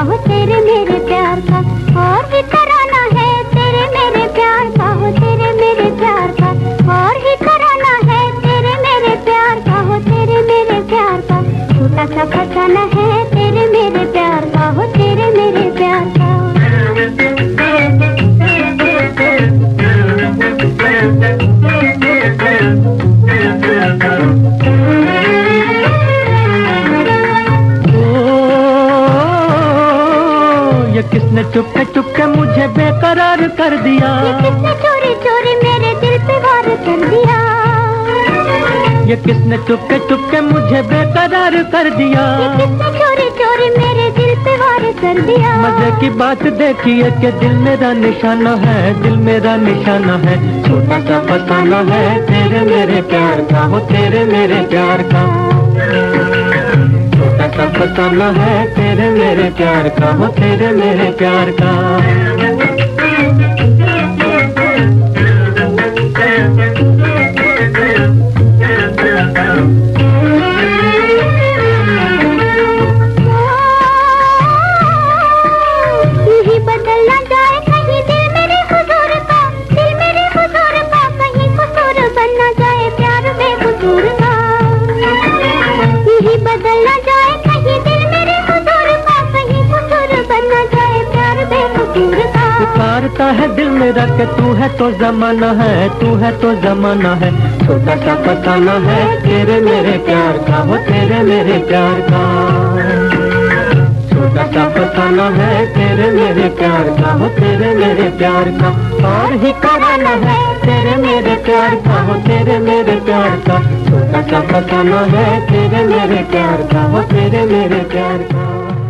हो तेरे मेरे प्यार का, और भी तराना है तेरे मेरे प्यार का हो तेरे मेरे प्यार का, और भी तराना है तेरे मेरे प्यार का हो तेरे मेरे प्यार का। छोटा सा फसाना है तेरे मेरे प्यार का हो तेरे मेरे प्यार का। ये किसने चुपके चुपके मुझे बेकरार कर दिया, ये किसने चोरी चोरी मेरे दिल पे वार कर दिया, ये किसने चुपके चुपके मुझे बेकरार कर दिया, ये किसने चोरी चोरी मेरे दिल पे वार कर दिया। मजे की बात देखिए कि दिल मेरा निशाना है, दिल मेरा निशाना है। छोटा सा फसाना है तेरे मेरे प्यार का हो तेरे मेरे प्यार का, छोटा सा फसाना है तेरे मेरे प्यार का हो तेरे मेरे प्यार का। यही बदलना जाए कहीं दिल मेरे हुजूर का, दिल मेरे हुजूर का, कहीं कसूर बनना जाए प्यार बेकसूर का। यही बदलना जाए कहीं दिल मेरे हुजूर का, कहीं कसूर बनना जाए प्यार बेकसूर का। पुकारता है दिल मेरा कि तू है तो जमाना है, तू है तो जमाना है। छोटा सा फसाना है तेरे मेरे प्यार का हो तेरे मेरे प्यार का, छोटा सा फसाना है तेरे मेरे प्यार का हो तेरे मेरे प्यार का। और ही कराना है तेरे मेरे प्यार का हो तेरे मेरे प्यार का, छोटा सा फसाना है तेरे मेरे प्यार का हो तेरे मेरे प्यार का।